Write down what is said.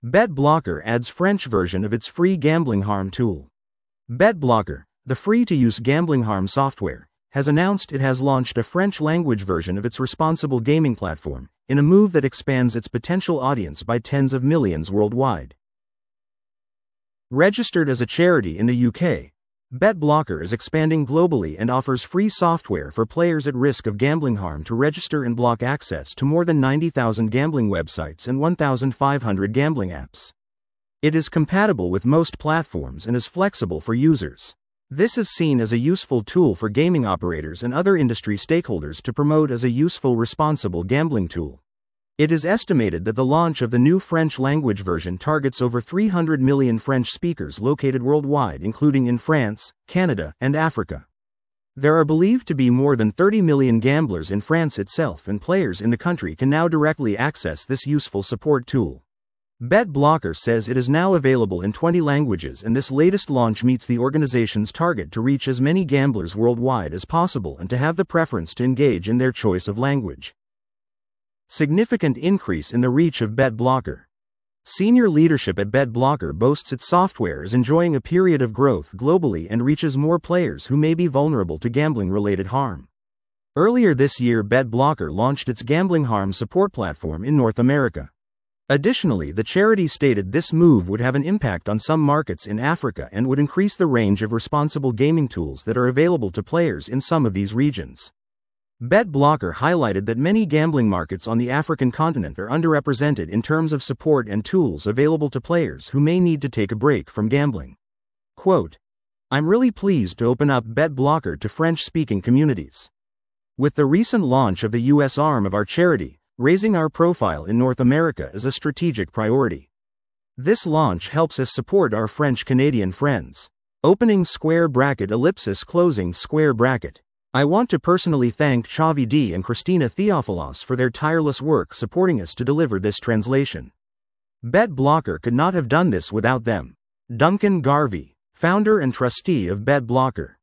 BetBlocker adds French version of its free gambling harm tool. BetBlocker, the free-to-use gambling harm software, has announced it has launched a French-language version of its responsible gaming platform, in a move that expands its potential audience by tens of millions worldwide. Registered as a charity in the UK, BetBlocker is expanding globally and offers free software for players at risk of gambling harm to register and block access to more than 90,000 gambling websites and 1,500 gambling apps. It is compatible with most platforms and is flexible for users. This is seen as a useful tool for gaming operators and other industry stakeholders to promote as a useful responsible gambling tool. It is estimated that the launch of the new French-language version targets over 300 million French speakers located worldwide, including in France, Canada, and Africa. There are believed to be more than 30 million gamblers in France itself, and players in the country can now directly access this useful support tool. BetBlocker says it is now available in 20 languages, and this latest launch meets the organization's target to reach as many gamblers worldwide as possible and to have the preference to engage in their choice of language. Significant increase in the reach of BetBlocker. Senior leadership at BetBlocker boasts its software is enjoying a period of growth globally and reaches more players who may be vulnerable to gambling-related harm. Earlier this year, BetBlocker launched its gambling harm support platform in North America. Additionally, the charity stated this move would have an impact on some markets in Africa and would increase the range of responsible gaming tools that are available to players in some of these regions. BetBlocker highlighted that many gambling markets on the African continent are underrepresented in terms of support and tools available to players who may need to take a break from gambling. Quote, "I'm really pleased to open up BetBlocker to French-speaking communities. With the recent launch of the U.S. arm of our charity, raising our profile in North America is a strategic priority. This launch helps us support our French-Canadian friends. Opening square bracket ellipsis closing square bracket. I want to personally thank Xavi D and Christina Theophilos for their tireless work supporting us to deliver this translation. BetBlocker could not have done this without them." Duncan Garvey, founder and trustee of BetBlocker.